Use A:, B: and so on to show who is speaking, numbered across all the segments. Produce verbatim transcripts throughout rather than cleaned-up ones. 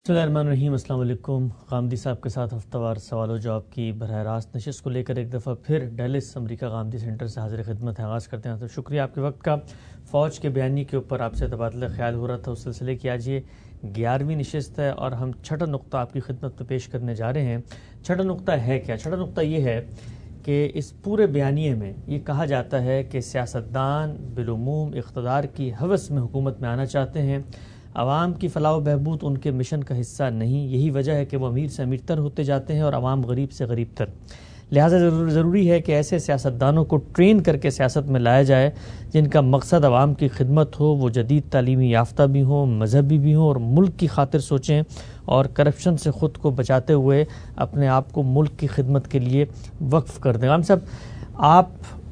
A: بسم اللہ الرحمن الرحیم۔ السلام علیکم۔ غامدی صاحب کے ساتھ ہفتہ وار سوال و جواب کی براہ راست نشست کو لے کر ایک دفعہ پھر ڈیلس امریکہ غامدی سینٹر سے حاضر خدمت ہے۔ آغاز کرتے ہیں تو شکریہ آپ کے وقت کا۔ فوج کے بیانی کے اوپر آپ سے تبادلہ خیال ہو رہا تھا، اس سلسلے کی آج یہ گیارہویں نشست ہے اور ہم چھٹا نقطہ آپ کی خدمت میں پیش کرنے جا رہے ہیں۔ چھٹا نقطہ ہے کیا؟ چھٹا نقطہ یہ ہے کہ اس پورے بیانیے میں یہ کہا جاتا ہے کہ سیاستدان بالعموم اقتدار کی ہوس میں حکومت میں آنا چاہتے ہیں، عوام کی فلاح و بہبود ان کے مشن کا حصہ نہیں۔ یہی وجہ ہے کہ وہ امیر سے امیر تر ہوتے جاتے ہیں اور عوام غریب سے غریب تر۔ لہٰذا ضروری ہے کہ ایسے سیاستدانوں کو ٹرین کر کے سیاست میں لایا جائے جن کا مقصد عوام کی خدمت ہو، وہ جدید تعلیمی یافتہ بھی ہوں، مذہبی بھی ہوں اور ملک کی خاطر سوچیں اور کرپشن سے خود کو بچاتے ہوئے اپنے آپ کو ملک کی خدمت کے لیے وقف کر دیں۔ غام صاحب، آپ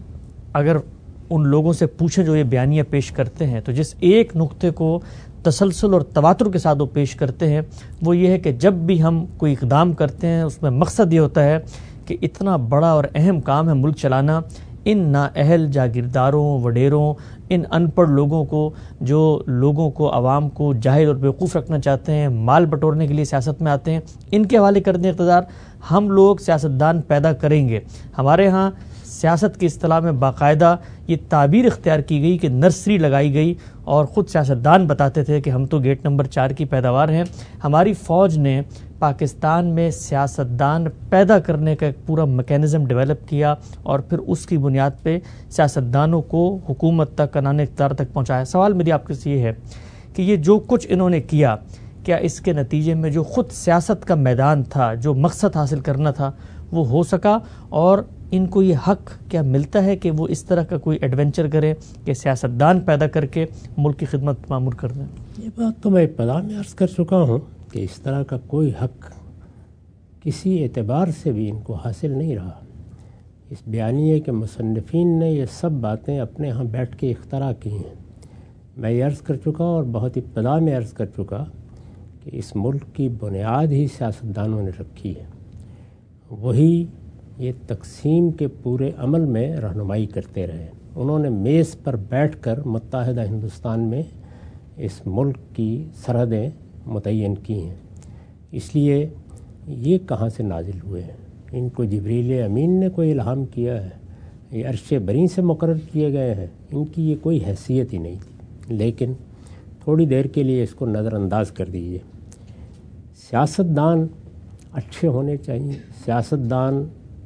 A: اگر ان لوگوں سے پوچھیں جو یہ بیانیہ پیش کرتے ہیں تو جس ایک نقطے کو تسلسل اور تواتر کے ساتھ وہ پیش کرتے ہیں وہ یہ ہے کہ جب بھی ہم کوئی اقدام کرتے ہیں اس میں مقصد یہ ہوتا ہے کہ اتنا بڑا اور اہم کام ہے ملک چلانا، ان نااہل جاگیرداروں، وڈیروں، ان ان پڑھ لوگوں کو جو لوگوں کو، عوام کو جاہل اور بیوقوف رکھنا چاہتے ہیں، مال بٹورنے کے لیے سیاست میں آتے ہیں، ان کے حوالے کر دیں اقتدار۔ ہم لوگ سیاستدان پیدا کریں گے۔ ہمارے ہاں سیاست کی اصطلاح میں باقاعدہ یہ تعبیر اختیار کی گئی کہ نرسری لگائی گئی اور خود سیاستدان بتاتے تھے کہ ہم تو گیٹ نمبر چار کی پیداوار ہیں۔ ہماری فوج نے پاکستان میں سیاستدان پیدا کرنے کا ایک پورا میکینزم ڈیولپ کیا اور پھر اس کی بنیاد پہ سیاستدانوں کو حکومت تک، انان اقتدار تک پہنچایا۔ سوال میری آپ سے یہ ہے کہ یہ جو کچھ انہوں نے کیا، کیا اس کے نتیجے میں جو خود سیاست کا میدان تھا، جو مقصد حاصل کرنا تھا، وہ ہو سکا؟ اور ان کو یہ حق کیا ملتا ہے کہ وہ اس طرح کا کوئی ایڈونچر کرے کہ سیاستدان پیدا کر کے ملک کی خدمت معمور کر دیں؟
B: یہ بات تو میں ابتدا میں عرض کر چکا ہوں کہ اس طرح کا کوئی حق کسی اعتبار سے بھی ان کو حاصل نہیں رہا۔ اس بیانیے کے مصنفین نے یہ سب باتیں اپنے ہاں بیٹھ کے اختراع کی ہیں۔ میں یہ عرض کر چکا اور بہت ابتدا میں عرض کر چکا کہ اس ملک کی بنیاد ہی سیاستدانوں نے رکھی ہے۔ وہی یہ تقسیم کے پورے عمل میں رہنمائی کرتے رہے۔ انہوں نے میز پر بیٹھ کر متحدہ ہندوستان میں اس ملک کی سرحدیں متعین کی ہیں۔ اس لیے یہ کہاں سے نازل ہوئے ہیں؟ ان کو جبریل امین نے کوئی الہام کیا ہے؟ یہ عرش بری سے مقرر کیے گئے ہیں؟ ان کی یہ کوئی حیثیت ہی نہیں تھی۔ لیکن تھوڑی دیر کے لیے اس کو نظر انداز کر دیجیے۔ سیاستدان اچھے ہونے چاہیے، سیاستدان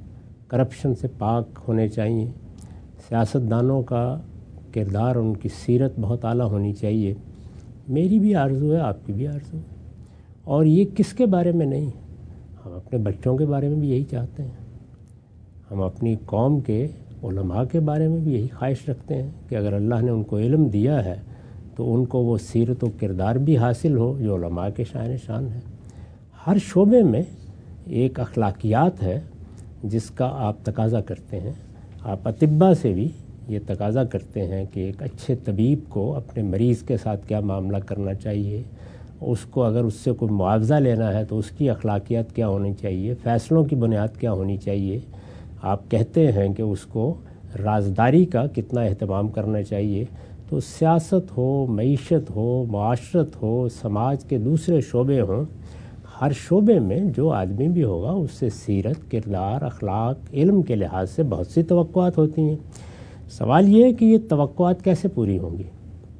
B: کرپشن سے پاک ہونے چاہیے، سیاستدانوں کا کردار، ان کی سیرت بہت اعلیٰ ہونی چاہیے۔ میری بھی آرزو ہے، آپ کی بھی آرزو ہے، اور یہ کس کے بارے میں نہیں، ہم اپنے بچوں کے بارے میں بھی یہی چاہتے ہیں۔ ہم اپنی قوم کے علماء کے بارے میں بھی یہی خواہش رکھتے ہیں کہ اگر اللہ نے ان کو علم دیا ہے تو ان کو وہ سیرت و کردار بھی حاصل ہو جو علماء کے شان شان ہے۔ ہر شعبے میں ایک اخلاقیات ہے جس کا آپ تقاضا کرتے ہیں۔ آپ اطباء سے بھی یہ تقاضا کرتے ہیں کہ ایک اچھے طبیب کو اپنے مریض کے ساتھ کیا معاملہ کرنا چاہیے، اس کو اگر اس سے کوئی معاوضہ لینا ہے تو اس کی اخلاقیات کیا ہونی چاہیے، فیصلوں کی بنیاد کیا ہونی چاہیے۔ آپ کہتے ہیں کہ اس کو رازداری کا کتنا اہتمام کرنا چاہیے۔ تو سیاست ہو، معیشت ہو، معاشرت ہو، سماج کے دوسرے شعبے ہوں، ہر شعبے میں جو آدمی بھی ہوگا اس سے سیرت، کردار، اخلاق، علم کے لحاظ سے بہت سی توقعات ہوتی ہیں۔ سوال یہ ہے کہ یہ توقعات کیسے پوری ہوں گی؟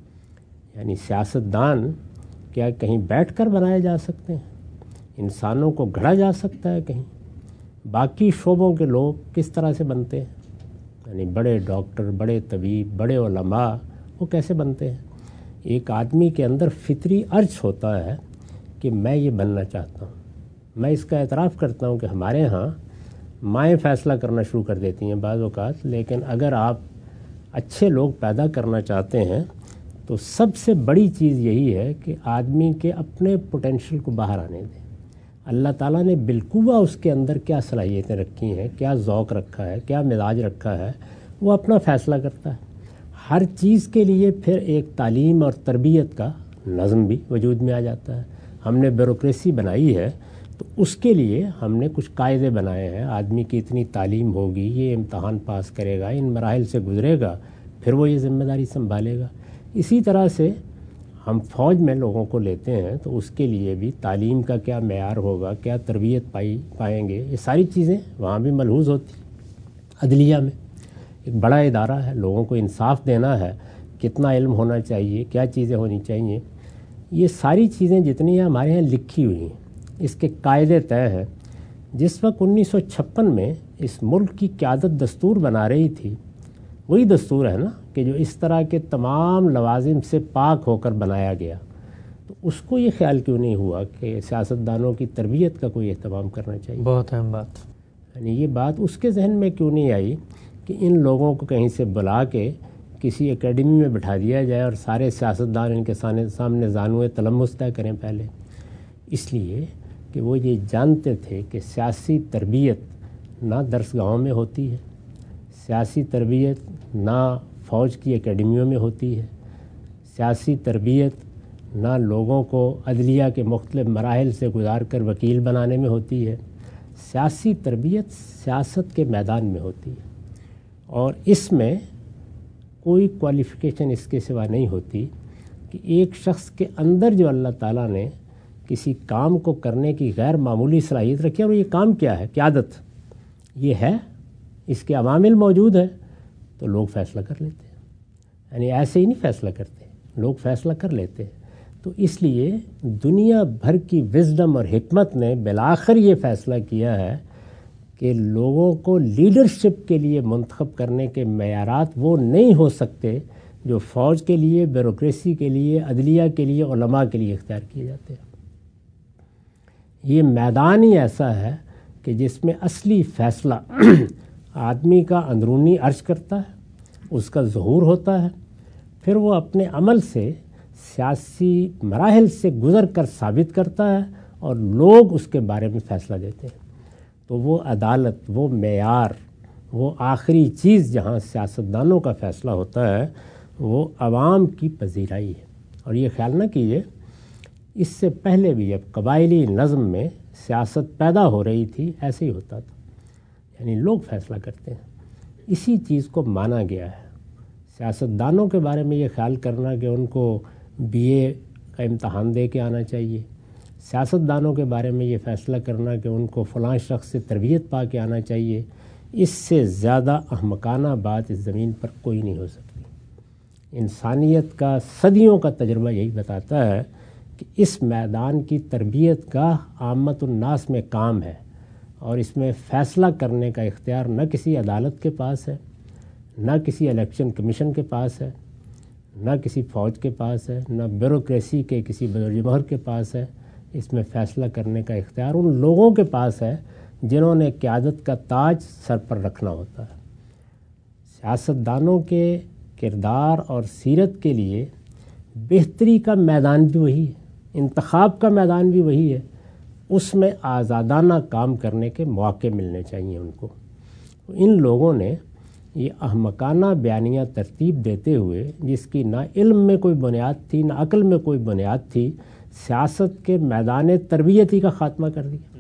B: یعنی سیاستدان کیا کہیں بیٹھ کر بنائے جا سکتے ہیں؟ انسانوں کو گھڑا جا سکتا ہے کہیں؟ باقی شعبوں کے لوگ کس طرح سے بنتے ہیں؟ یعنی بڑے ڈاکٹر، بڑے طبیب، بڑے علماء، وہ کیسے بنتے ہیں؟ ایک آدمی کے اندر فطری ارج ہوتا ہے کہ میں یہ بننا چاہتا ہوں۔ میں اس کا اعتراف کرتا ہوں کہ ہمارے ہاں مائیں فیصلہ کرنا شروع کر دیتی ہیں بعض اوقات، لیکن اگر آپ اچھے لوگ پیدا کرنا چاہتے ہیں تو سب سے بڑی چیز یہی ہے کہ آدمی کے اپنے پوٹینشل کو باہر آنے دیں۔ اللہ تعالیٰ نے بالقوہ اس کے اندر کیا صلاحیتیں رکھی ہیں، کیا ذوق رکھا ہے، کیا مزاج رکھا ہے، وہ اپنا فیصلہ کرتا ہے۔ ہر چیز کے لیے پھر ایک تعلیم اور تربیت کا نظم بھی وجود میں آ جاتا ہے۔ ہم نے بیوروکریسی بنائی ہے تو اس کے لیے ہم نے کچھ قاعدے بنائے ہیں۔ آدمی کی اتنی تعلیم ہوگی، یہ امتحان پاس کرے گا، ان مراحل سے گزرے گا، پھر وہ یہ ذمہ داری سنبھالے گا۔ اسی طرح سے ہم فوج میں لوگوں کو لیتے ہیں تو اس کے لیے بھی تعلیم کا کیا معیار ہوگا، کیا تربیت پائی پائیں گے، یہ ساری چیزیں وہاں بھی ملحوظ ہوتی. عدلیہ میں ایک بڑا ادارہ ہے، لوگوں کو انصاف دینا ہے، کتنا علم ہونا چاہیے، کیا چیزیں ہونی چاہیے، یہ ساری چیزیں جتنی ہیں ہمارے یہاں لکھی ہوئی ہیں، اس کے قاعدے طے ہیں. جس وقت انیس سو چھپن میں اس ملک کی قیادت دستور بنا رہی تھی، وہی دستور ہے نا کہ جو اس طرح کے تمام لوازم سے پاک ہو کر بنایا گیا. تو اس کو یہ خیال کیوں نہیں ہوا کہ سیاستدانوں کی تربیت کا کوئی اہتمام کرنا چاہیے؟
A: بہت اہم بات.
B: یعنی یہ بات اس کے ذہن میں کیوں نہیں آئی کہ ان لوگوں کو کہیں سے بلا کے کسی اکیڈمی میں بٹھا دیا جائے اور سارے سیاستدان ان کے سامنے زانوئے تلمس طے کریں پہلے. اس لیے کہ وہ یہ جانتے تھے کہ سیاسی تربیت نہ درسگاہوں میں ہوتی ہے، سیاسی تربیت نہ فوج کی اکیڈمیوں میں ہوتی ہے، سیاسی تربیت نہ لوگوں کو عدلیہ کے مختلف مراحل سے گزار کر وکیل بنانے میں ہوتی ہے. سیاسی تربیت سیاست کے میدان میں ہوتی ہے، اور اس میں کوئی کوالیفیکیشن اس کے سوا نہیں ہوتی کہ ایک شخص کے اندر جو اللہ تعالیٰ نے کسی کام کو کرنے کی غیر معمولی صلاحیت رکھی ہے، اور یہ کام کیا ہے، قیادت یہ ہے، اس کے عوامل موجود ہیں تو لوگ فیصلہ کر لیتے ہیں. یعنی ایسے ہی نہیں فیصلہ کرتے، لوگ فیصلہ کر لیتے ہیں. تو اس لیے دنیا بھر کی وزڈم اور حکمت نے بالآخر یہ فیصلہ کیا ہے کہ لوگوں کو لیڈرشپ کے لیے منتخب کرنے کے معیارات وہ نہیں ہو سکتے جو فوج کے لیے، بیوروکریسی کے لیے، عدلیہ کے لیے، علماء کے لیے اختیار کیے جاتے ہیں. یہ میدان ہی ایسا ہے کہ جس میں اصلی فیصلہ آدمی کا اندرونی عرض کرتا ہے، اس کا ظہور ہوتا ہے، پھر وہ اپنے عمل سے سیاسی مراحل سے گزر کر ثابت کرتا ہے اور لوگ اس کے بارے میں فیصلہ دیتے ہیں. تو وہ عدالت، وہ معیار، وہ آخری چیز جہاں سیاستدانوں کا فیصلہ ہوتا ہے وہ عوام کی پذیرائی ہے. اور یہ خیال نہ کیجیے، اس سے پہلے بھی جب قبائلی نظم میں سیاست پیدا ہو رہی تھی ایسے ہی ہوتا تھا. یعنی لوگ فیصلہ کرتے ہیں، اسی چیز کو مانا گیا ہے. سیاستدانوں کے بارے میں یہ خیال کرنا کہ ان کو بی اے کا امتحان دے کے آنا چاہیے، سیاستدانوں کے بارے میں یہ فیصلہ کرنا کہ ان کو فلاں شخص سے تربیت پا کے آنا چاہیے، اس سے زیادہ احمقانہ بات اس زمین پر کوئی نہیں ہو سکتی. انسانیت کا صدیوں کا تجربہ یہی بتاتا ہے کہ اس میدان کی تربیت کا عامت الناس میں کام ہے، اور اس میں فیصلہ کرنے کا اختیار نہ کسی عدالت کے پاس ہے، نہ کسی الیکشن کمیشن کے پاس ہے، نہ کسی فوج کے پاس ہے، نہ بیوروکریسی کے کسی بزرگ کے پاس ہے. اس میں فیصلہ کرنے کا اختیار ان لوگوں کے پاس ہے جنہوں نے قیادت کا تاج سر پر رکھنا ہوتا ہے. سیاستدانوں کے کردار اور سیرت کے لیے بہتری کا میدان بھی وہی ہے، انتخاب کا میدان بھی وہی ہے. اس میں آزادانہ کام کرنے کے مواقع ملنے چاہیے ان کو. ان لوگوں نے یہ احمقانہ بیانیہ ترتیب دیتے ہوئے، جس کی نہ علم میں کوئی بنیاد تھی نہ عقل میں کوئی بنیاد تھی، سیاست کے میدان تربیتی کا خاتمہ کر دیا.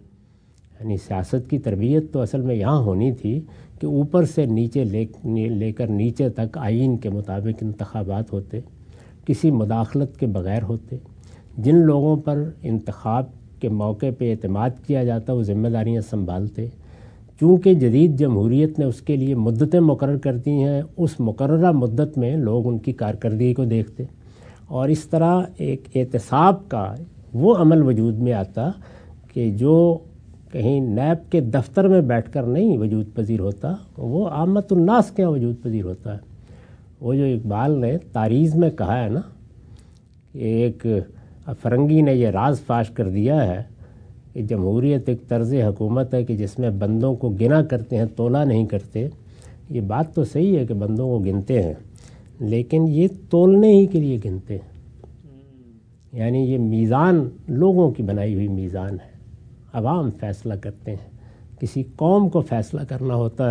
B: یعنی سیاست کی تربیت تو اصل میں یہاں ہونی تھی کہ اوپر سے نیچے لے لے کر نیچے تک آئین کے مطابق انتخابات ہوتے، کسی مداخلت کے بغیر ہوتے. جن لوگوں پر انتخاب کے موقع پہ اعتماد کیا جاتا وہ ذمہ داریاں سنبھالتے. چونکہ جدید جمہوریت نے اس کے لیے مدتیں مقرر کر دی ہیں، اس مقررہ مدت میں لوگ ان کی کارکردگی کو دیکھتے، اور اس طرح ایک احتساب کا وہ عمل وجود میں آتا کہ جو کہیں نیب کے دفتر میں بیٹھ کر نہیں وجود پذیر ہوتا، وہ عامت الناس کے وجود پذیر ہوتا ہے. وہ جو اقبال نے تاریخ میں کہا ہے نا کہ ایک فرنگی نے یہ راز فاش کر دیا ہے کہ جمہوریت ایک طرز حکومت ہے کہ جس میں بندوں کو گنا کرتے ہیں، تولا نہیں کرتے. یہ بات تو صحیح ہے کہ بندوں کو گنتے ہیں، لیکن یہ تولنے ہی کے لیے گنتے ہیں. یعنی یہ میزان لوگوں کی بنائی ہوئی میزان ہے، عوام فیصلہ کرتے ہیں. کسی قوم کو فیصلہ کرنا ہوتا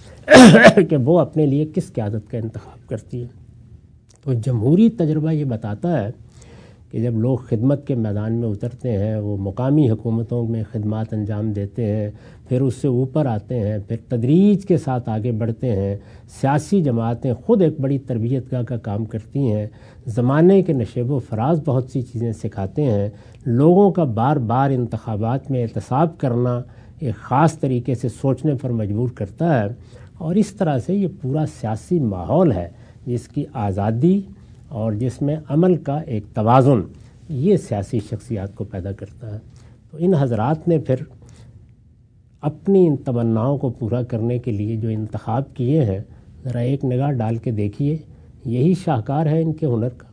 B: ہے کہ وہ اپنے لیے کس قیادت کا انتخاب کرتی ہے. تو جمہوری تجربہ یہ بتاتا ہے کہ جب لوگ خدمت کے میدان میں اترتے ہیں، وہ مقامی حکومتوں میں خدمات انجام دیتے ہیں، پھر اس سے اوپر آتے ہیں، پھر تدریج کے ساتھ آگے بڑھتے ہیں، سیاسی جماعتیں خود ایک بڑی تربیت گاہ کا کام کرتی ہیں، زمانے کے نشیب و فراز بہت سی چیزیں سکھاتے ہیں، لوگوں کا بار بار انتخابات میں احتساب کرنا ایک خاص طریقے سے سوچنے پر مجبور کرتا ہے، اور اس طرح سے یہ پورا سیاسی ماحول ہے جس کی آزادی اور جس میں عمل کا ایک توازن یہ سیاسی شخصیات کو پیدا کرتا ہے۔ تو ان حضرات نے پھر اپنی ان تمناؤں کو پورا کرنے کے لیے جو انتخاب کیے ہیں، ذرا ایک نگاہ ڈال کے دیکھیے، یہی شاہکار ہے ان کے ہنر کا۔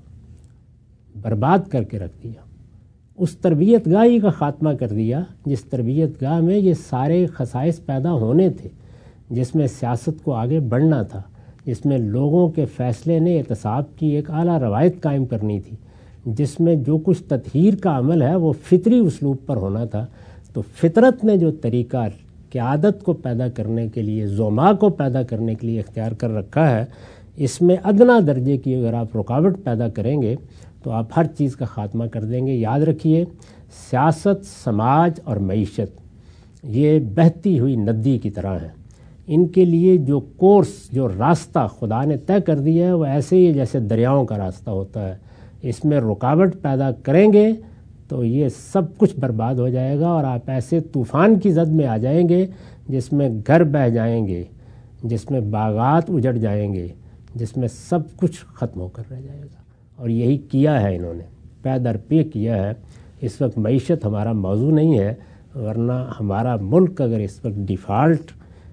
B: برباد کر کے رکھ دیا، اس تربیت گاہی کا خاتمہ کر دیا جس تربیت گاہ میں یہ سارے خصائص پیدا ہونے تھے، جس میں سیاست کو آگے بڑھنا تھا، جس میں لوگوں کے فیصلے نے احتساب کی ایک اعلیٰ روایت قائم کرنی تھی، جس میں جو کچھ تطہیر کا عمل ہے وہ فطری اسلوب پر ہونا تھا۔ تو فطرت نے جو طریقہ قیادت کو پیدا کرنے کے لیے، زوما کو پیدا کرنے کے لیے اختیار کر رکھا ہے، اس میں ادنا درجے کی اگر آپ رکاوٹ پیدا کریں گے تو آپ ہر چیز کا خاتمہ کر دیں گے۔ یاد رکھیے، سیاست، سماج اور معیشت یہ بہتی ہوئی ندی کی طرح ہیں۔ ان کے لیے جو کورس، جو راستہ خدا نے طے کر دیا ہے وہ ایسے ہی جیسے دریاؤں کا راستہ ہوتا ہے۔ اس میں رکاوٹ پیدا کریں گے تو یہ سب کچھ برباد ہو جائے گا، اور آپ ایسے طوفان کی زد میں آ جائیں گے جس میں گھر بہہ جائیں گے، جس میں باغات اجڑ جائیں گے، جس میں سب کچھ ختم ہو کر رہ جائے گا۔ اور یہی کیا ہے انہوں نے، پے در پے کیا ہے۔ اس وقت معیشت ہمارا موضوع نہیں ہے، ورنہ ہمارا ملک اگر اس وقت ڈیفالٹ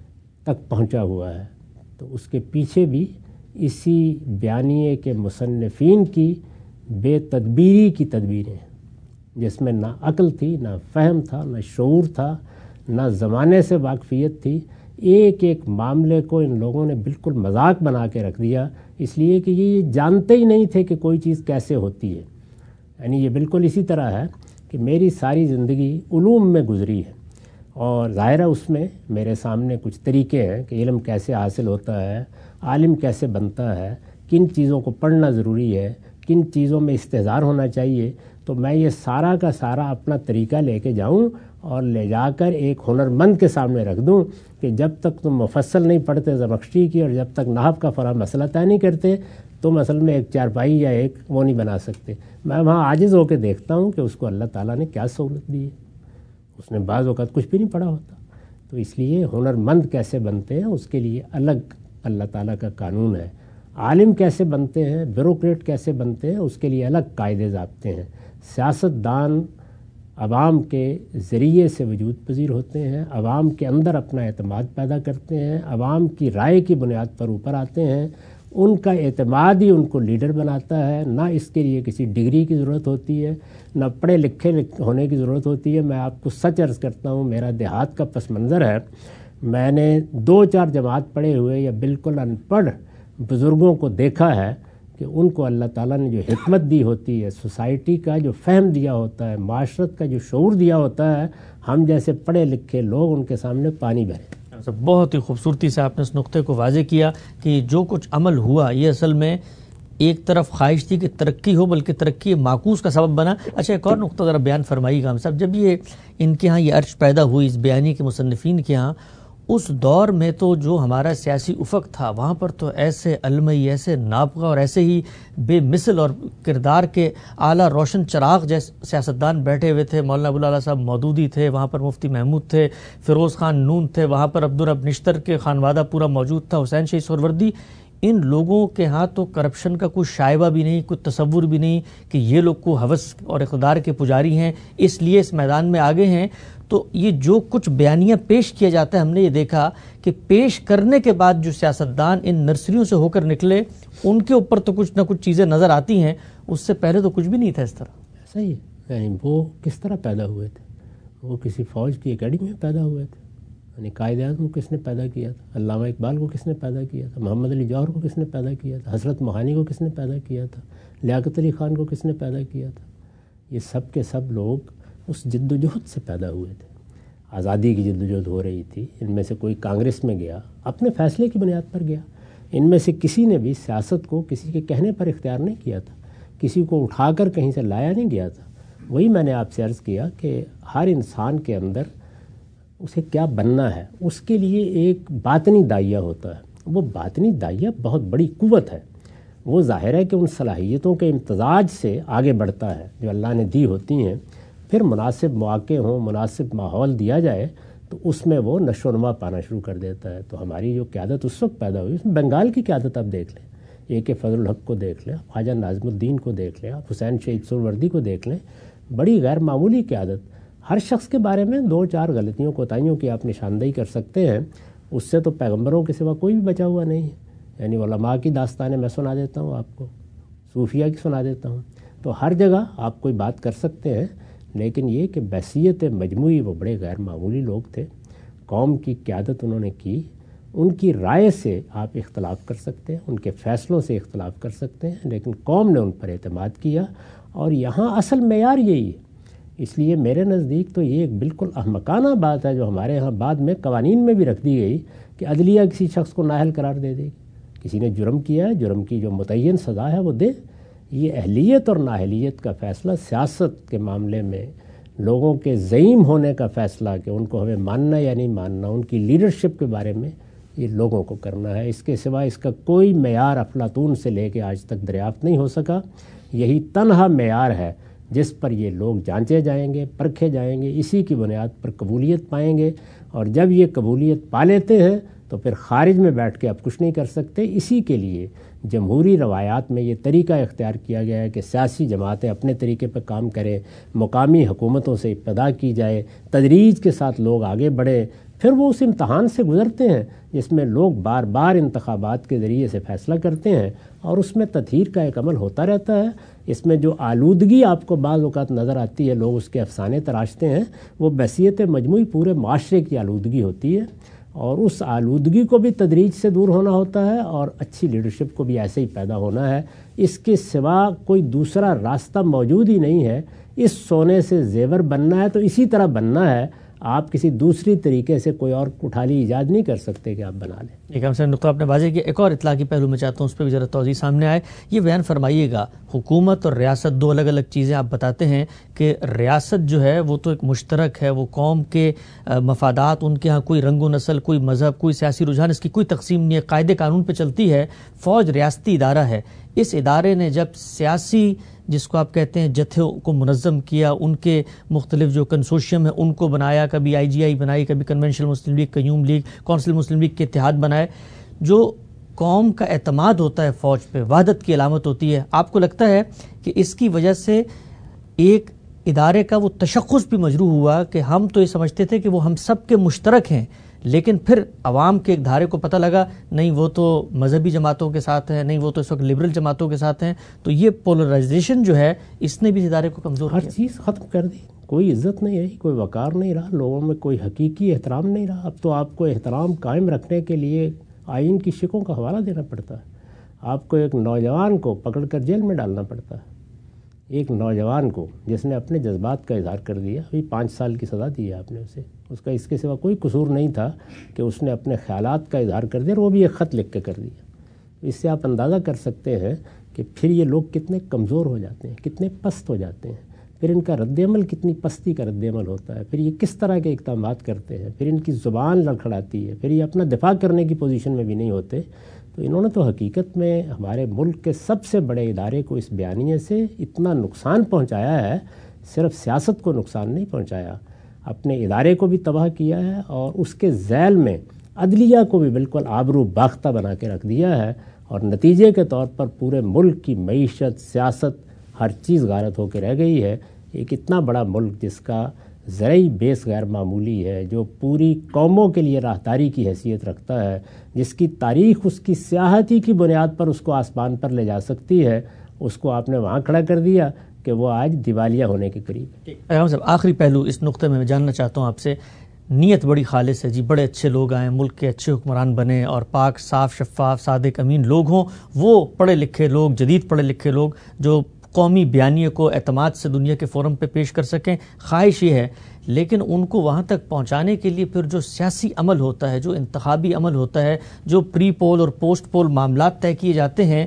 B: تک پہنچا ہوا ہے تو اس کے پیچھے بھی اسی بیانیے کے مصنفین کی بے تدبیری کی تدبیریں ہیں، جس میں نہ عقل تھی، نہ فہم تھا، نہ شعور تھا، نہ زمانے سے واقفیت تھی۔ ایک ایک معاملے کو ان لوگوں نے بالکل مذاق بنا کے رکھ دیا، اس لیے کہ یہ جانتے ہی نہیں تھے کہ کوئی چیز کیسے ہوتی ہے۔ یعنی یہ بالکل اسی طرح ہے کہ میری ساری زندگی علوم میں گزری ہے، اور ظاہر ہے اس میں میرے سامنے کچھ طریقے ہیں کہ علم کیسے حاصل ہوتا ہے، عالم کیسے بنتا ہے، کن چیزوں کو پڑھنا ضروری ہے، کن چیزوں میں استحضار ہونا چاہیے۔ تو میں یہ سارا کا سارا اپنا طریقہ لے کے جاؤں اور لے جا کر ایک ہنرمند کے سامنے رکھ دوں کہ جب تک تم مفصل نہیں پڑھتے زرخشی کی، اور جب تک نحو کا فلاں مسئلہ طے نہیں کرتے، تم اصل میں ایک چارپائی یا ایک وہ نہیں بنا سکتے۔ میں وہاں عاجز ہو کے دیکھتا ہوں کہ اس کو اللہ تعالیٰ نے کیا سہولت دی ہے، اس نے بعض اوقات کچھ بھی نہیں پڑھا ہوتا۔ تو اس لیے ہنرمند کیسے بنتے ہیں اس کے لیے الگ اللہ تعالیٰ کا قانون ہے، عالم کیسے بنتے ہیں، بیوروکریٹ کیسے بنتے ہیں اس کے لیے الگ قاعدے ضابطے ہیں۔ سیاست دان عوام کے ذریعے سے وجود پذیر ہوتے ہیں، عوام کے اندر اپنا اعتماد پیدا کرتے ہیں، عوام کی رائے کی بنیاد پر اوپر آتے ہیں، ان کا اعتماد ہی ان کو لیڈر بناتا ہے۔ نہ اس کے لیے کسی ڈگری کی ضرورت ہوتی ہے، نہ پڑھے لکھے ہونے کی ضرورت ہوتی ہے۔ میں آپ کو سچ عرض کرتا ہوں، میرا دیہات کا پس منظر ہے، میں نے دو چار جماعت پڑھے ہوئے یا بالکل ان پڑھ بزرگوں کو دیکھا ہے کہ ان کو اللہ تعالیٰ نے جو حکمت دی ہوتی ہے، سوسائٹی کا جو فہم دیا ہوتا ہے، معاشرت کا جو شعور دیا ہوتا ہے، ہم جیسے پڑھے لکھے لوگ ان کے سامنے پانی بھرے۔
A: بہت ہی خوبصورتی سے آپ نے اس نقطے کو واضح کیا کہ جو کچھ عمل ہوا یہ اصل میں ایک طرف خواہش تھی کہ ترقی ہو، بلکہ ترقی معکوس کا سبب بنا۔ اچھا، ایک اور نقطہ ذرا بیان فرمائیے گا ہم صاحب، جب یہ ان کے ہاں یہ عرش پیدا ہوئی اس بیانی کے مصنفین کے ہاں، اس دور میں تو جو ہمارا سیاسی افق تھا وہاں پر تو ایسے علمی، ایسے نابغہ اور ایسے ہی بے مثل اور کردار کے اعلیٰ روشن چراغ جیسے سیاستدان بیٹھے ہوئے تھے۔ مولانا ابوالعلا صاحب مودودی تھے، وہاں پر مفتی محمود تھے، فیروز خان نون تھے، وہاں پر عبدالرب نشتر کے خانوادہ پورا موجود تھا، حسین شاہی سہروردی۔ ان لوگوں کے ہاں تو کرپشن کا کوئی شائبہ بھی نہیں، کوئی تصور بھی نہیں کہ یہ لوگ کو ہوس اور اقتدار کے پجاری ہیں اس لیے اس میدان میں آگے ہیں۔ تو یہ جو کچھ بیانیاں پیش کیا جاتا ہے، ہم نے یہ دیکھا کہ پیش کرنے کے بعد جو سیاستدان ان نرسریوں سے ہو کر نکلے ان کے اوپر تو کچھ نہ کچھ چیزیں نظر آتی ہیں، اس سے پہلے تو کچھ بھی نہیں تھا اس طرح۔
B: ایسا ہی یعنی وہ کس طرح پیدا ہوئے تھے؟ وہ کسی فوج کی اکیڈمی میں پیدا ہوئے تھے۔ یعنی قائد اعظم کو کس نے پیدا کیا تھا؟ علامہ اقبال کو کس نے پیدا کیا تھا؟ محمد علی جوہر کو کس نے پیدا کیا تھا؟ حضرت موہانی کو کس نے پیدا کیا تھا؟ لیاقت علی خان کو کس نے پیدا کیا تھا؟ یہ سب کے سب لوگ اس جد و جہد سے پیدا ہوئے تھے۔ آزادی کی جد و جہد ہو رہی تھی، ان میں سے کوئی کانگریس میں گیا، اپنے فیصلے کی بنیاد پر گیا۔ ان میں سے کسی نے بھی سیاست کو کسی کے کہنے پر اختیار نہیں کیا تھا۔ کسی کو اٹھا کر کہیں سے لایا نہیں گیا تھا. وہی میں نے آپ سے عرض کیا کہ ہر انسان کے اندر اسے کیا بننا ہے اس کے لیے ایک باطنی داعیہ ہوتا ہے. وہ باطنی داعیہ بہت بڑی قوت ہے. وہ ظاہر ہے کہ ان صلاحیتوں کے امتزاج سے آگے بڑھتا ہے جو اللہ نے دی ہوتی ہیں. پھر مناسب مواقع ہوں، مناسب ماحول دیا جائے تو اس میں وہ نشو و نما پانا شروع کر دیتا ہے. تو ہماری جو قیادت اس وقت پیدا ہوئی، اس میں بنگال کی قیادت آپ دیکھ لیں، اے کے فضل الحق کو دیکھ لیں، خواجہ ناظم الدین کو دیکھ لیں، آپ حسین شہید سہروردی کو دیکھ لیں. بڑی غیر معمولی قیادت. ہر شخص کے بارے میں دو چار غلطیوں کوتاہیوں کی آپ نشاندہی کر سکتے ہیں، اس سے تو پیغمبروں کے سوا کوئی بھی بچا ہوا نہیں ہے. یعنی علماء کی داستانیں میں سنا دیتا ہوں آپ کو، صوفیہ کی سنا دیتا ہوں. تو ہر جگہ آپ کوئی بات کر سکتے ہیں، لیکن یہ کہ بحثیت مجموعی وہ بڑے غیر معمولی لوگ تھے. قوم کی قیادت انہوں نے کی. ان کی رائے سے آپ اختلاف کر سکتے ہیں، ان کے فیصلوں سے اختلاف کر سکتے ہیں، لیکن قوم نے ان پر اعتماد کیا. اور یہاں اصل معیار یہی ہے. اس لیے میرے نزدیک تو یہ ایک بالکل احمقانہ بات ہے جو ہمارے ہاں بعد میں قوانین میں بھی رکھ دی گئی کہ عدلیہ کسی شخص کو نااہل قرار دے دے گی. کسی نے جرم کیا ہے، جرم کی جو متعین سزا ہے وہ دے. یہ اہلیت اور نااہلیت کا فیصلہ سیاست کے معاملے میں لوگوں کے زعیم ہونے کا فیصلہ کہ ان کو ہمیں ماننا یا نہیں ماننا، ان کی لیڈرشپ کے بارے میں یہ لوگوں کو کرنا ہے. اس کے سوا اس کا کوئی معیار افلاطون سے لے کے آج تک دریافت نہیں ہو سکا. یہی تنہا معیار ہے جس پر یہ لوگ جانچے جائیں گے، پرکھے جائیں گے، اسی کی بنیاد پر قبولیت پائیں گے. اور جب یہ قبولیت پا لیتے ہیں تو پھر خارج میں بیٹھ کے آپ کچھ نہیں کر سکتے. اسی کے لیے جمہوری روایات میں یہ طریقہ اختیار کیا گیا ہے کہ سیاسی جماعتیں اپنے طریقے پہ کام کریں، مقامی حکومتوں سے ابتدا کی جائے، تدریج کے ساتھ لوگ آگے بڑھیں. پھر وہ اس امتحان سے گزرتے ہیں جس میں لوگ بار بار انتخابات کے ذریعے سے فیصلہ کرتے ہیں، اور اس میں تطہیر کا ایک عمل ہوتا رہتا ہے. اس میں جو آلودگی آپ کو بعض اوقات نظر آتی ہے، لوگ اس کے افسانے تراشتے ہیں، وہ بحثیت مجموعی پورے معاشرے کی آلودگی ہوتی ہے. اور اس آلودگی کو بھی تدریج سے دور ہونا ہوتا ہے، اور اچھی لیڈرشپ کو بھی ایسے ہی پیدا ہونا ہے. اس کے سوا کوئی دوسرا راستہ موجود ہی نہیں ہے. اس سونے سے زیور بننا ہے تو اسی طرح بننا ہے. آپ کسی دوسری طریقے سے کوئی اور اٹھالی ایجاد نہیں کر سکتے کہ آپ بنا لیں.
A: ایک ہم سے نقطہ آپ نے واضح کیا. ایک اور اطلاعی پہلو میں چاہتا ہوں اس پہ بھی ذرا توضیح سامنے آئے. یہ بیان فرمائیے گا، حکومت اور ریاست دو الگ الگ چیزیں. آپ بتاتے ہیں کہ ریاست جو ہے وہ تو ایک مشترک ہے، وہ قوم کے مفادات، ان کے ہاں کوئی رنگ و نسل، کوئی مذہب، کوئی سیاسی رجحان، اس کی کوئی تقسیم نہیں ہے، قاعدے قانون پہ چلتی ہے. فوج ریاستی ادارہ ہے. اس ادارے نے جب سیاسی جس کو آپ کہتے ہیں جتھوں کو منظم کیا، ان کے مختلف جو کنسورشیم ہیں ان کو بنایا، کبھی آئی جی آئی بنائی، کبھی کنونشنل مسلم لیگ، قیوم لیگ، کونسل مسلم لیگ کے اتحاد بنائے. جو قوم کا اعتماد ہوتا ہے فوج پہ، وحدت کی علامت ہوتی ہے. آپ کو لگتا ہے کہ اس کی وجہ سے ایک ادارے کا وہ تشخص بھی مجروح ہوا کہ ہم تو یہ سمجھتے تھے کہ وہ ہم سب کے مشترک ہیں، لیکن پھر عوام کے ایک دھارے کو پتہ لگا نہیں وہ تو مذہبی جماعتوں کے ساتھ ہیں، نہیں وہ تو اس وقت لبرل جماعتوں کے ساتھ ہیں. تو یہ پولرائزیشن جو ہے اس نے بھی اس ادارے کو کمزور کیا.
B: ہر چیز ختم کر دی. کوئی عزت نہیں رہی، کوئی وقار نہیں رہا، لوگوں میں کوئی حقیقی احترام نہیں رہا. اب تو آپ کو احترام قائم رکھنے کے لیے آئین کی شکوں کا حوالہ دینا پڑتا ہے. آپ کو ایک نوجوان کو پکڑ کر جیل میں ڈالنا پڑتا ہے. ایک نوجوان کو جس نے اپنے جذبات کا اظہار کر دیا، ابھی پانچ سال کی سزا دی ہے آپ نے اسے. اس کا اس کے سوا کوئی قصور نہیں تھا کہ اس نے اپنے خیالات کا اظہار کر دیا، اور وہ بھی ایک خط لکھ کے کر دیا. اس سے آپ اندازہ کر سکتے ہیں کہ پھر یہ لوگ کتنے کمزور ہو جاتے ہیں، کتنے پست ہو جاتے ہیں. پھر ان کا رد عمل کتنی پستی کا رد عمل ہوتا ہے. پھر یہ کس طرح کے اقدامات کرتے ہیں. پھر ان کی زبان لڑکھڑاتی ہے. پھر یہ اپنا دفاع کرنے کی پوزیشن میں بھی نہیں ہوتے. تو انہوں نے تو حقیقت میں ہمارے ملک کے سب سے بڑے ادارے کو اس بیانیے سے اتنا نقصان پہنچایا ہے. صرف سیاست کو نقصان نہیں پہنچایا، اپنے ادارے کو بھی تباہ کیا ہے، اور اس کے ذیل میں عدلیہ کو بھی بالکل آبرو باختہ بنا کے رکھ دیا ہے. اور نتیجے کے طور پر پورے ملک کی معیشت، سیاست، ہر چیز غارت ہو کے رہ گئی ہے. ایک اتنا بڑا ملک جس کا زرعی بیس غیر معمولی ہے، جو پوری قوموں کے لیے راہداری کی حیثیت رکھتا ہے، جس کی تاریخ اس کی سیاحتی کی بنیاد پر اس کو آسمان پر لے جا سکتی ہے، اس کو آپ نے وہاں کھڑا کر دیا کہ وہ آج دیوالیہ ہونے کے قریب ہے.
A: ایام صاحب، آخری پہلو اس نقطے میں میں جاننا چاہتا ہوں آپ سے. نیت بڑی خالص ہے جی، بڑے اچھے لوگ آئیں، ملک کے اچھے حکمران بنیں، اور پاک، صاف، شفاف، صادق، امین لوگ ہوں. وہ پڑھے لکھے لوگ، جدید پڑھے لکھے لوگ جو قومی بیانیے کو اعتماد سے دنیا کے فورم پہ پیش کر سکیں. خواہش یہ ہے، لیکن ان کو وہاں تک پہنچانے کے لیے پھر جو سیاسی عمل ہوتا ہے، جو انتخابی عمل ہوتا ہے، جو پری پول اور پوسٹ پول معاملات طے کیے جاتے ہیں،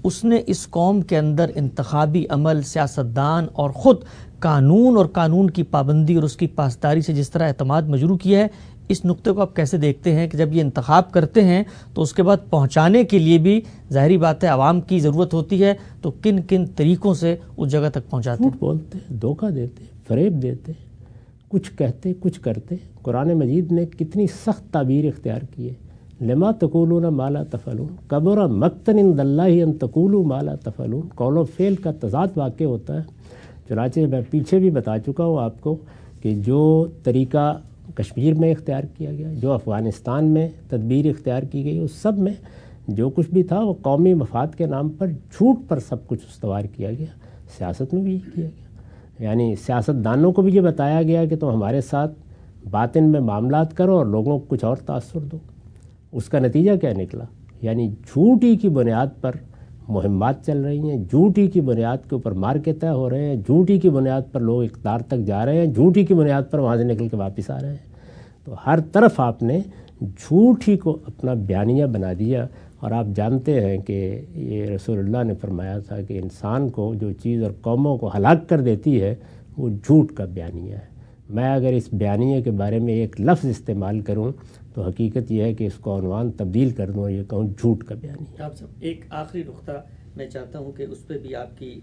A: اس نے اس قوم کے اندر انتخابی عمل، سیاستدان اور خود قانون اور قانون کی پابندی اور اس کی پاسداری سے جس طرح اعتماد مجروح کیا ہے، اس نقطے کو آپ کیسے دیکھتے ہیں کہ جب یہ انتخاب کرتے ہیں تو اس کے بعد پہنچانے کے لیے بھی ظاہری بات ہے عوام کی ضرورت ہوتی ہے، تو کن کن طریقوں سے اس جگہ تک پہنچاتے ہیں؟
B: جھوٹ بولتے، دھوکہ دیتے، فریب دیتے، کچھ کہتے کچھ کرتے۔ قرآن مجید نے کتنی سخت تعبیر اختیار کی ہے، لما تقولون ما لا تفعلون کبر مقتا عند اللہ ان تقولوا ما لا تفعلون۔ قول و فعل کا تضاد واقع ہوتا ہے، چنانچہ میں پیچھے بھی بتا چکا ہوں آپ کو کہ جو طریقہ کشمیر میں اختیار کیا گیا، جو افغانستان میں تدبیر اختیار کی گئی، اس سب میں جو کچھ بھی تھا وہ قومی مفاد کے نام پر جھوٹ پر سب کچھ استوار کیا گیا۔ سیاست میں بھی یہ کیا گیا، یعنی سیاست دانوں کو بھی یہ بتایا گیا کہ تم ہمارے ساتھ باطن میں معاملات کرو اور لوگوں کو کچھ اور تاثر دو۔ اس کا نتیجہ کیا نکلا؟ یعنی جھوٹی کی بنیاد پر مہمات چل رہی ہیں، جھوٹی کی بنیاد کے اوپر مارکے طے ہو رہے ہیں، جھوٹی کی بنیاد پر لوگ اقتدار تک جا رہے ہیں، جھوٹی کی بنیاد پر وہاں سے نکل کے واپس آ رہے ہیں۔ تو ہر طرف آپ نے جھوٹ ہی کو اپنا بیانیہ بنا دیا، اور آپ جانتے ہیں کہ یہ رسول اللہ نے فرمایا تھا کہ انسان کو جو چیز اور قوموں کو ہلاک کر دیتی ہے وہ جھوٹ کا بیانیہ ہے۔ میں اگر اس بیانیے کے بارے میں ایک لفظ استعمال کروں تو حقیقت یہ ہے کہ اس کو عنوان تبدیل کر دوں، یہ کہوں جھوٹ کا بیانیہ۔
A: آپ سب ایک آخری نقطہ میں چاہتا ہوں کہ اس پہ بھی آپ کی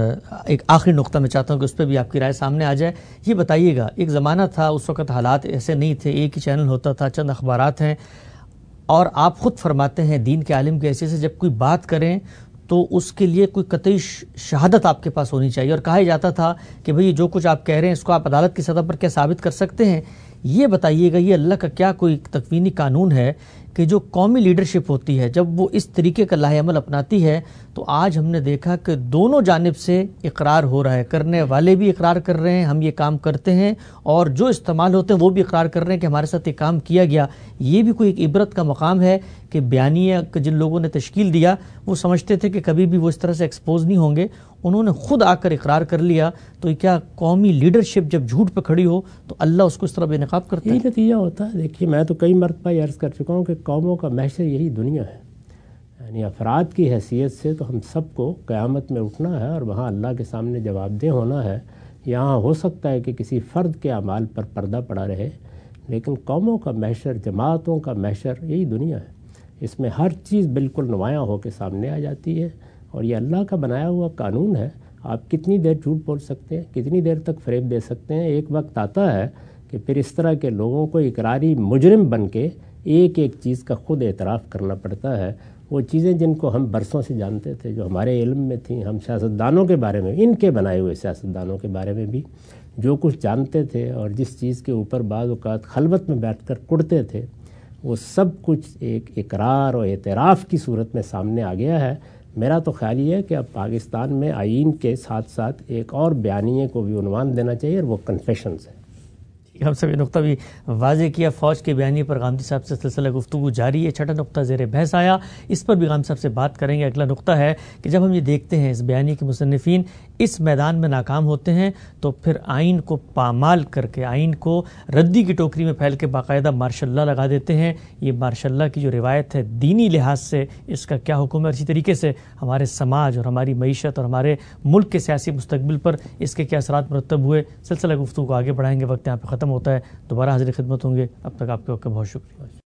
A: ایک آخری نقطہ میں چاہتا ہوں کہ اس پہ بھی آپ کی رائے سامنے آ جائے۔ یہ بتائیے گا، ایک زمانہ تھا، اس وقت حالات ایسے نہیں تھے، ایک ہی چینل ہوتا تھا، چند اخبارات ہیں، اور آپ خود فرماتے ہیں دین کے عالم کے حیثیت سے جب کوئی بات کریں تو اس کے لیے کوئی قطعی شہادت آپ کے پاس ہونی چاہیے، اور کہا جاتا تھا کہ بھئی جو کچھ آپ کہہ رہے ہیں اس کو آپ عدالت کی سطح پر کیا ثابت کر سکتے ہیں؟ یہ بتائیے گا، یہ اللہ کا کیا کوئی تکوینی قانون ہے کہ جو قومی لیڈرشپ ہوتی ہے جب وہ اس طریقے کا لاہ عمل اپناتی ہے تو آج ہم نے دیکھا کہ دونوں جانب سے اقرار ہو رہا ہے، کرنے والے بھی اقرار کر رہے ہیں ہم یہ کام کرتے ہیں، اور جو استعمال ہوتے ہیں وہ بھی اقرار کر رہے ہیں کہ ہمارے ساتھ یہ کام کیا گیا۔ یہ بھی کوئی ایک عبرت کا مقام ہے کہ بیانیہ جن لوگوں نے تشکیل دیا وہ سمجھتے تھے کہ کبھی بھی وہ اس طرح سے ایکسپوز نہیں ہوں گے، انہوں نے خود آ کر اقرار کر لیا، تو کیا قومی لیڈرشپ جب جھوٹ پہ کھڑی ہو تو اللہ اس کو اس طرح بے نقاب کرتا ہے؟
B: یہی نتیجہ ہوتا ہے۔ دیکھیے میں تو کئی مرتبہ یہ عرض کر چکا ہوں کہ قوموں کا محشر یہی دنیا ہے، یعنی افراد کی حیثیت سے تو ہم سب کو قیامت میں اٹھنا ہے اور وہاں اللہ کے سامنے جواب دہ ہونا ہے۔ یہاں ہو سکتا ہے کہ کسی فرد کے اعمال پر پردہ پڑا رہے، لیکن قوموں کا محشر، جماعتوں کا محشر یہی دنیا ہے۔ اس میں ہر چیز بالکل نمایاں ہو کے سامنے آ جاتی ہے، اور یہ اللہ کا بنایا ہوا قانون ہے۔ آپ کتنی دیر جھوٹ بول سکتے ہیں، کتنی دیر تک فریب دے سکتے ہیں؟ ایک وقت آتا ہے کہ پھر اس طرح کے لوگوں کو اقراری مجرم بن کے ایک ایک چیز کا خود اعتراف کرنا پڑتا ہے۔ وہ چیزیں جن کو ہم برسوں سے جانتے تھے، جو ہمارے علم میں تھیں، ہم سیاستدانوں کے بارے میں، ان کے بنائے ہوئے سیاستدانوں کے بارے میں بھی جو کچھ جانتے تھے اور جس چیز کے اوپر بعض اوقات خلوت میں بیٹھ کر کڑتے تھے، وہ سب کچھ ایک اقرار اور اعتراف کی صورت میں سامنے آ گیا ہے۔ میرا تو خیال یہ ہے کہ اب پاکستان میں آئین کے ساتھ ساتھ ایک اور بیانیے کو بھی عنوان دینا چاہیے، اور وہ کنفیشنز ہے۔
A: ہم سب یہ نقطہ بھی واضح کیا، فوج کے بیانیے پر غامدی صاحب سے سلسلہ گفتگو جاری ہے۔ چھٹا نقطہ زیر بحث آیا، اس پر بھی غامدی صاحب سے بات کریں گے۔ اگلا نقطہ ہے کہ جب ہم یہ دیکھتے ہیں اس بیانیے کے مصنفین اس میدان میں ناکام ہوتے ہیں تو پھر آئین کو پامال کر کے، آئین کو ردی کی ٹوکری میں پھیل کے باقاعدہ مارشاء اللہ لگا دیتے ہیں۔ یہ مارشاء اللہ کی جو روایت ہے دینی لحاظ سے اس کا کیا حکم ہے، اسی طریقے سے ہمارے سماج اور ہماری معیشت اور ہمارے ملک کے سیاسی مستقبل پر اس کے کیا اثرات مرتب ہوئے؟ سلسلہ گفتگو کو آگے بڑھائیں گے، وقت یہاں پہ ختم ہوتا ہے، دوبارہ حاضر خدمت ہوں گے، اب تک آپ کے وقت کا بہت شکریہ۔